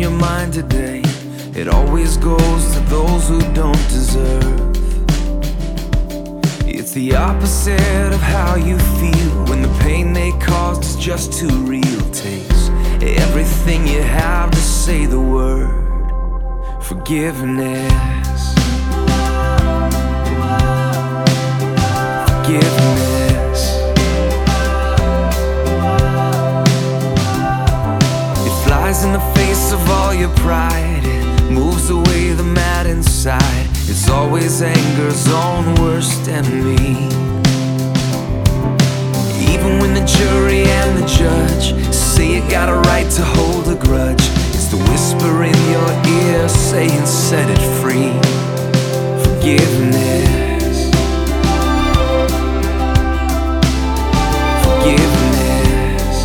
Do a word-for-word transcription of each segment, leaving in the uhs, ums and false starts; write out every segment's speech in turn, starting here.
your mind today, it always goes to those who don't deserve. It's the opposite of how you feel when the pain they caused is just too real. Takes everything you have to say the word forgiveness. Forgiveness. It flies in the face of all your pride. It moves away the mad inside. It's always anger's own worst enemy. Even when the jury and the judge say you got a right to hold a grudge, it's the whisper in your ear saying set it free. Forgiveness. Forgiveness.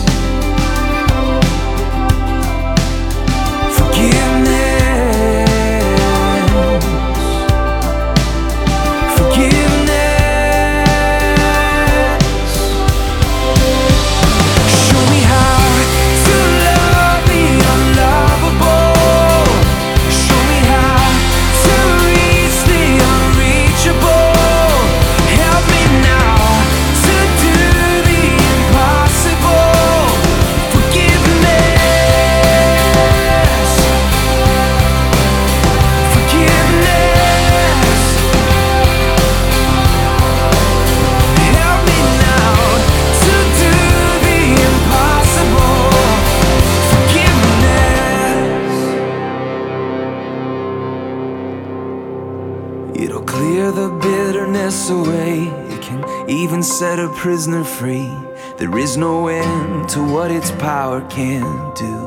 Forgiveness. Forgiveness. Show me how to love the unlovable. Show me how to reach the unreachable. Help me now to do the impossible. Forgiveness. Forgiveness. Help me now to do the impossible. Forgiveness. It'll clear the bitterness away. It can even set a prisoner free. There is no end to what its power can do.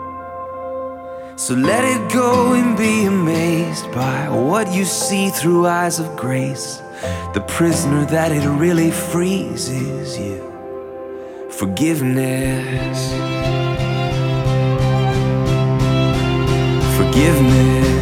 So let it go and be amazed by what you see through eyes of grace. The prisoner that it really frees is you. Forgiveness. Forgiveness.